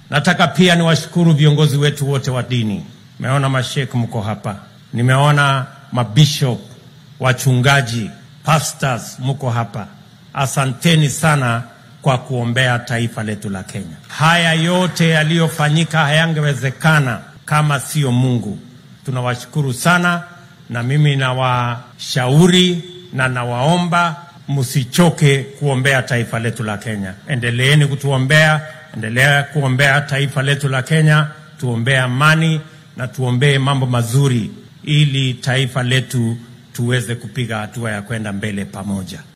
Nataka pia niwashukuru viongozi wetu wote wa dini. Nimeona mashekh mko hapa. Nimeona mabishop, wachungaji, pastors mko hapa. Asanteni sana kwa kuombea taifa letu la Kenya. Haya yote yaliyofanyika hayangewezekana kama sio Mungu. Tunawashukuru sana, na mimi nawashauri na nawaomba msichoke kuombea taifa letu la Kenya. Endeleeni kutuombea, endelea kuombea taifa letu la Kenya, tuombee amani na tuombee mambo mazuri ili taifa letu tuweze kupiga hatua ya kwenda mbele pamoja.